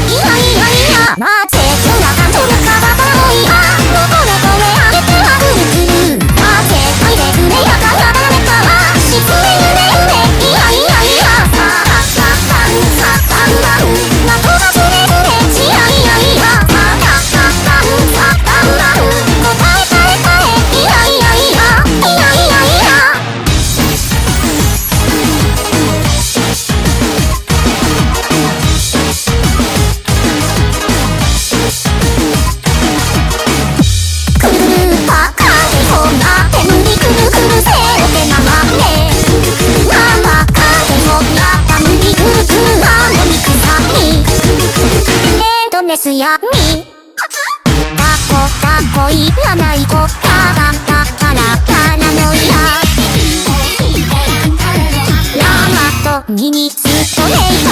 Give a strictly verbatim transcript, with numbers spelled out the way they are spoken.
いやいやいやなぜそんな感情の体をいやどこでこれ上げてはぐるぐるなぜ愛で触れやからだめかは失礼夢夢いやいやいやさあさあさあさあさあなとがずれずれしやいやいやさあさあさあさあさあ答えたえたえいやいやいやいやいやいやですやみタコタコいらない子ただだからパラノイアラマとミニストレイ